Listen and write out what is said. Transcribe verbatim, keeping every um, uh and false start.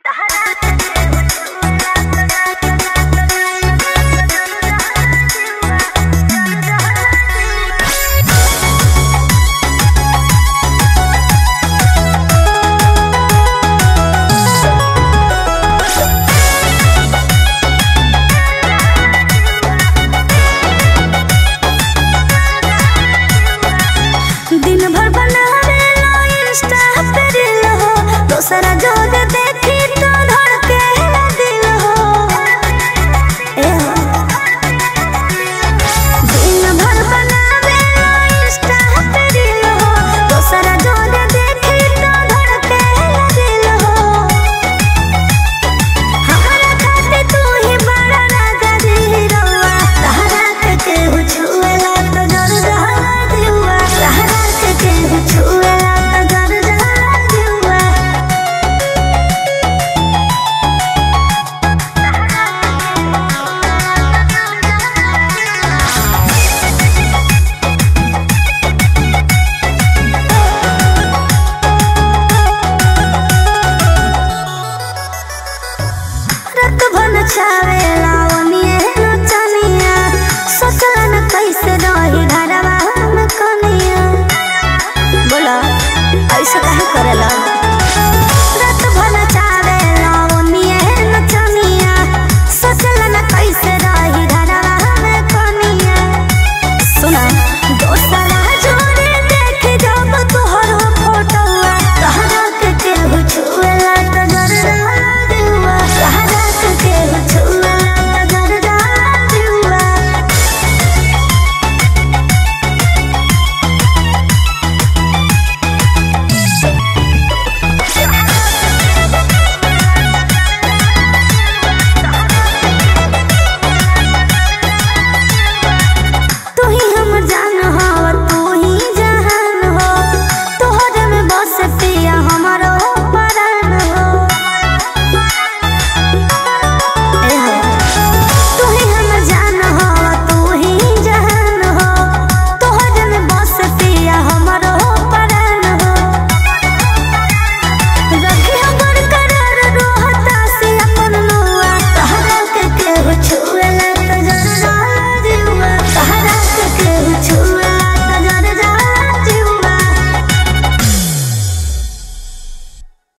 दूसरा जो देखी तो धड़के दिल हो ए हो दिन भर बनावे इंस्टा पे दिल हो दूसरा जो देखी तो धड़के दिल हो हमारा खाते तू ही बड़ा राजा हीरोवा तहरा के केहू छुएला तो जर जहरा दिवा तहरा के केहू छुएला तो जर जहरा दिवा रात भर नचावे